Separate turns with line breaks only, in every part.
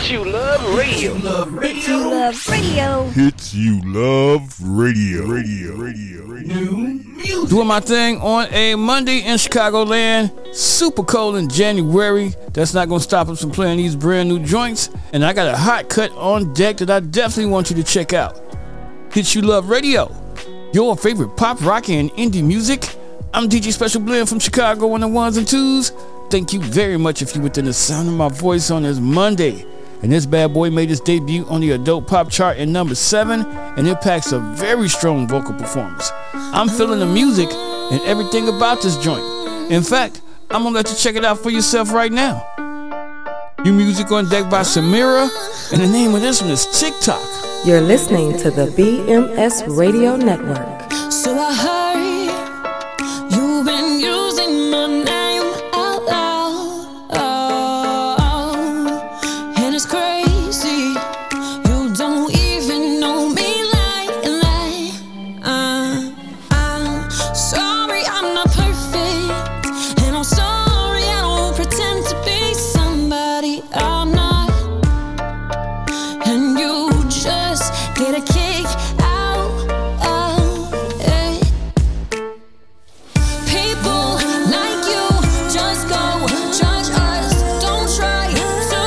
Hits You Love Radio.
Hits You Love Radio.
Hits You Love Radio.
Doing my thing on a Monday in Chicagoland. Super cold in January. That's not going to stop us from playing these brand new joints. And I got a hot cut on deck that I definitely want you to check out. Hits You Love Radio. Your favorite pop, rock, and indie music. I'm DJ Special Blend from Chicago on the ones and twos. Thank you very much if you're within the sound of my voice on this Monday. And this bad boy made his debut on the adult pop chart at number 7, and it packs a very strong vocal performance. I'm feeling the music and everything about this joint. In fact, I'm gonna let you check it out for yourself right now. New music on deck by Samira, and the name of this one is TikTok.
You're listening to the BMS Radio Network.
So I heard you've been using my name out loud, and it's crazy. You don't even know me like I'm sorry, I'm not perfect, and I'm sorry I don't pretend to be somebody I'm not, and you just get a kick out of it. People like you just go judge us. Don't try to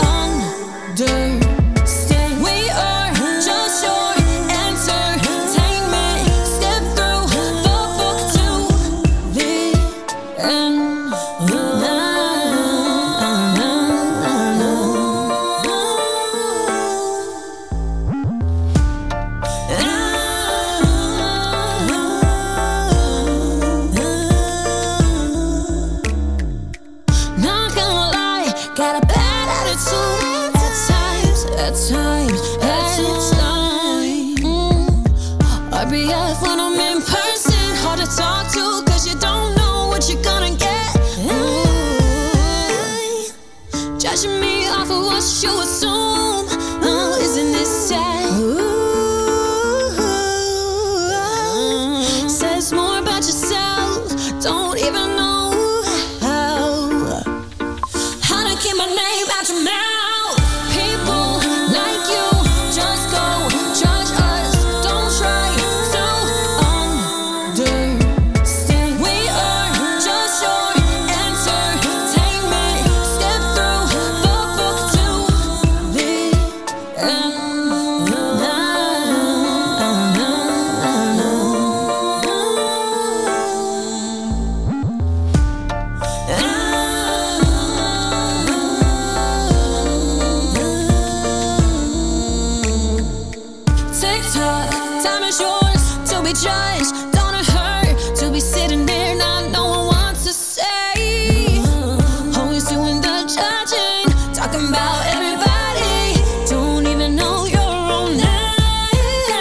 understand. We are just your entertainment. Step through the book to the end. Not gonna lie, got a bad attitude at times. RBF when I'm in person, hard to talk to, cause you don't know what you're gonna get. Judging me off of what you assume, isn't this sad? Says more about yourself, don't even know how to keep my name out your mouth. People like you just go judge us. Don't try to understand. We are just your entertainment. Step through the book to the end. TikTok, time is yours to be judged. Don't it hurt to be sitting there not knowing what to say? Always doing the judging, talking about everybody. Don't even know your own name.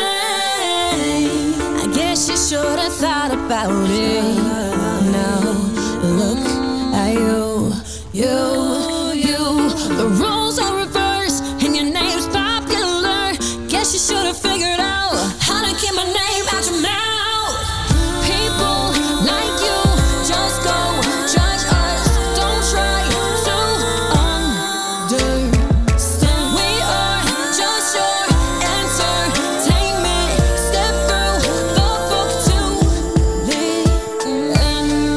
I guess you should have thought about it. Now look at you. The roles are reversed and your name's popular. Guess you should have figured out how to keep my name out your mouth. People like you just go judge us. Don't try to understand. We are just your entertainment. Step through the book to the end.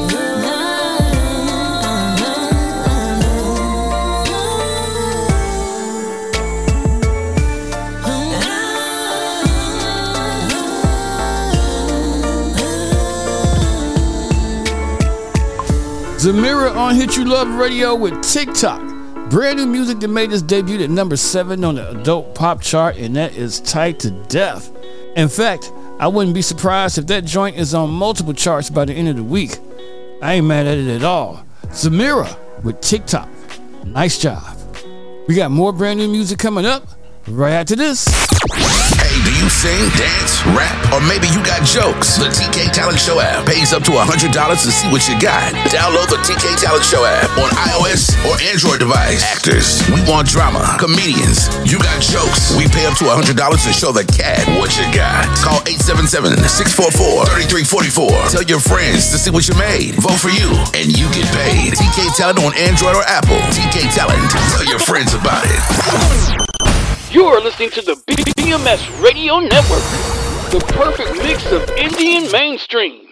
Zamira on Hit You Love Radio with TikTok. Brand new music that made its debut at number 7 on the adult pop chart, and that is Tight to Death. In fact, I wouldn't be surprised if that joint is on multiple charts by the end of the week. I ain't mad at it at all. Zamira with TikTok. Nice job. We got more brand new music coming up right after this.
Hey, do you sing, dance, rap, or maybe you got jokes? The TK Talent Show app pays up to $100 to see what you got. Download the TK Talent Show app on iOS or Android device. Actors, we want drama. Comedians, you got jokes. We pay up to $100 to show the cat what you got. Call 877-644-3344. Tell your friends to see what you made. Vote for you, and you get paid. TK Talent on Android or Apple. TK Talent. Tell your your friends about it.
You are listening to the BMS Radio Network, the perfect mix of Indian mainstream.